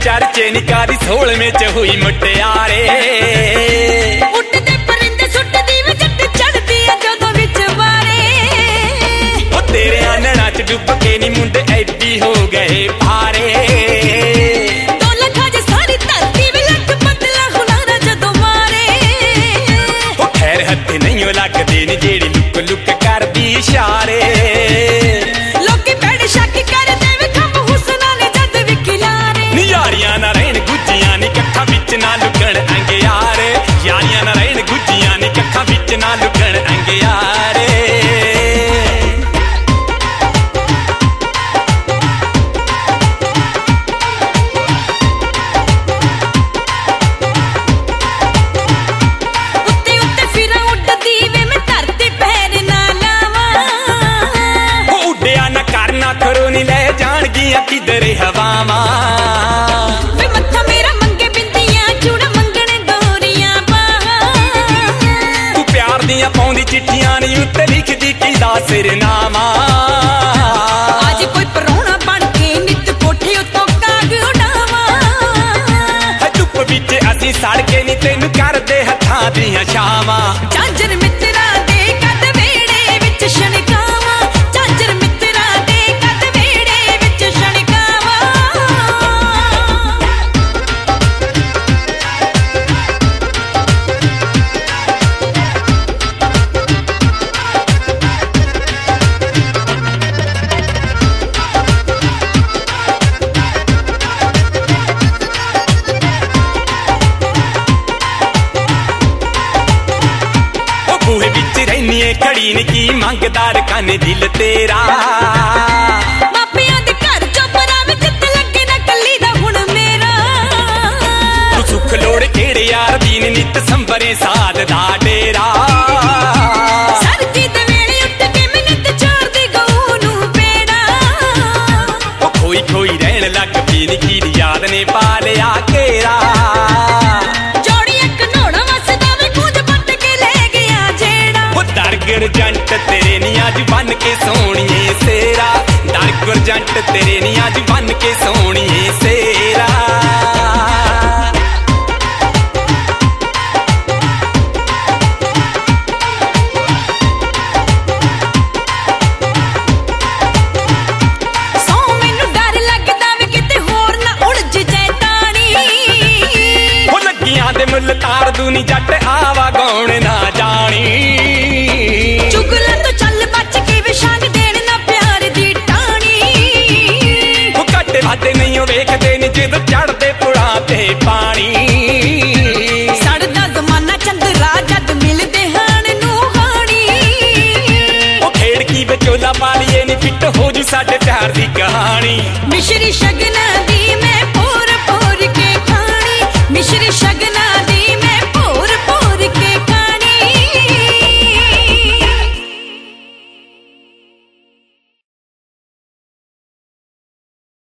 चर्चे निकारी 16वें च हुई मुटियारे उठदे परिंदे सुटदी वे जट चढ़दी है जदों विच वारे ओ तेरे आनणा च डुब के नी मुंडे ऐडी हो गए भारे दो लखा जे सारी धरती वे लग बदला हुलारा जदों मारे ओ खैर हत्थे नहीं लगदे नी जेड़ी लुक लुक करदी इशारे ना लुकण अंगियारे यारियां ना रहन गुज्जियां नी कक्खां विच ना लुकण अंगियारे उत्ते उत्ते फिरां उड्डदी वे मैं धरती पैर ना लावां ओ उड्डिया ना करना खरो नी ले जाणगियां किधरे हवावां पाउंदी चिट्ठियां नी उत्ते लिखदी किदा सिरनामा आज कोई परौना बन के नित कोठे उत्तों काग उड़ावा धुप विच असीं सड़ के नी तैनूं करदे हत्थां दियां छावां झांझर मित्तरां दे कद वेड़े विच छणकावां झांझर मित्तरां दे कद वेड़े विच छणकावां खड़ी ने की मंगदार काने दिल तेरा मापियां दे घर चोपरा विच ते लगे ना कली दा हुण मेरा तू सुख लोड़ केड़े यार दीन नित संबरे साध दा डेरा सरदी दे वेले उठ के मैं नित चार दी गऊ नू पेड़ा ओ खोई खोई रहन लग पी निकी दी याद ने पा लिया घेरा गुरजंट तेरे नी अज बन के सोहणीए सेरा दर गुरजंट तेरे नी अज बन के सोहणीए सेरा सौ मैनू डर लगदा वे किते होर ना उड़ जाए तानी ओ लगियां दे मुल तार दू नी जट आवा गौण ना जानी जद चढ़दे पुड़ा ते पानी सड़दा जमाना चंद्रा जद मिलदे हाण नू हानी ओ खेड़ की विचोला पालिए नी फिट हो जू साडे प्यार दी कहानी मिश्री शगना दी मैं पोर पोर के खानी मिश्री शगना